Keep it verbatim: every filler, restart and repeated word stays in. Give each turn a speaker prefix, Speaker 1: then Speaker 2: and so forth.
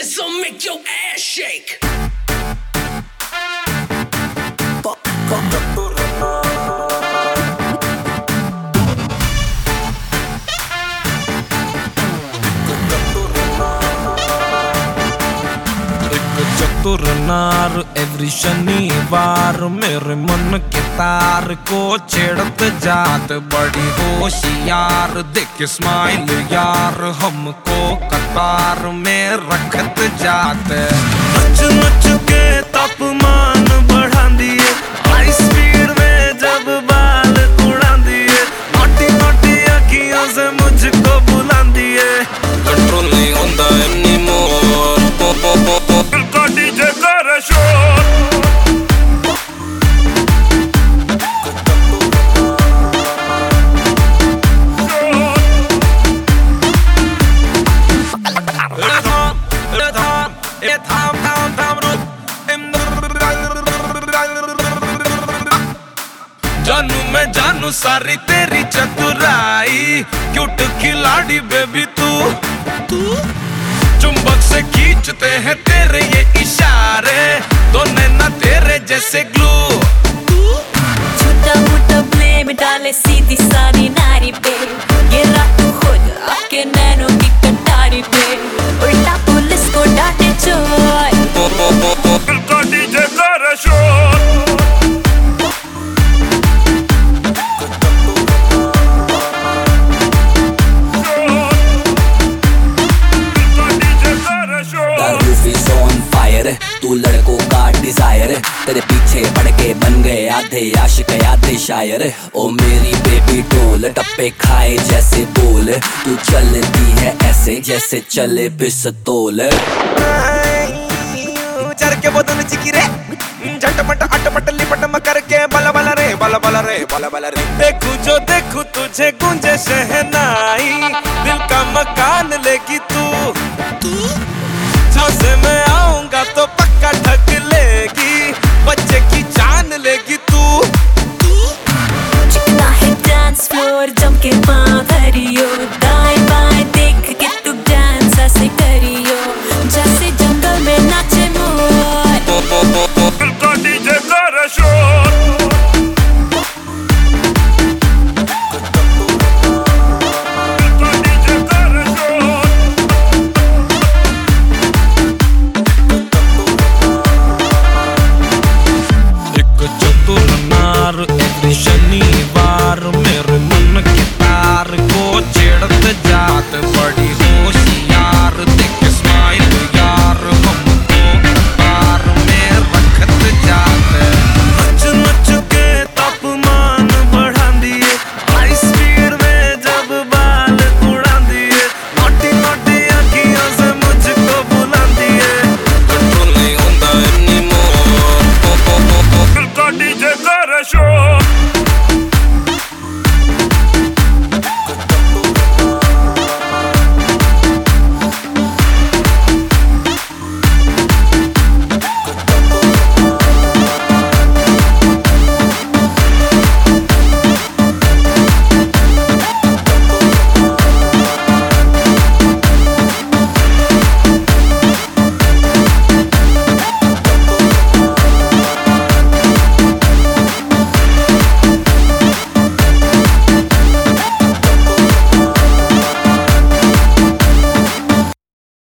Speaker 1: this'll make your ass shake.
Speaker 2: चतुर नार every शनिवार मेरे मन के तार को छेड़त जात, बड़ी होशियार देख स्माइल यार हमको कतार में रखत जात। नच नच के तापमान बढ़ा दिए, हाई स्पीड में जब बाल उड़ा दिए, नोटी नोटी अखियों से मुझको बुला दिए। कंट्रोल नहीं होता एनीमोर, डीजे कर शोर। जानू मैं जानू सारी तेरी चतुराई, क्यूट खिलाड़ी बेबी तू तू चुंबक से खींचते हैं तेरे ये इशारे, दो नैना तेरे जैसे ग्लू।
Speaker 3: छोटा मोटा ब्लेम डाले सीधी सारी नारी पे, गिरा तू खुद आपके नैनों की कटारी पे, उल्टा पुलिस को डांटे चोर।
Speaker 2: डीजे कर शोर।
Speaker 4: तू लड़कों का डिजायर, तेरे पीछे पड़ के बन गए आधे आशिक आधे शायर। ओ मेरी बेबी डोल टप्पे खाए जैसे बोल, तू चलती है ऐसे जैसे चले पिस्तौल।
Speaker 2: चर के बदन चिकी रे, झटपट अटपट लिपट म करके बला बला रे बला बला रे बला बला रे। देखूं जो देखूं तुझे गूंजे शहनाई, दिल का मकान लेगी तू तू झांसे में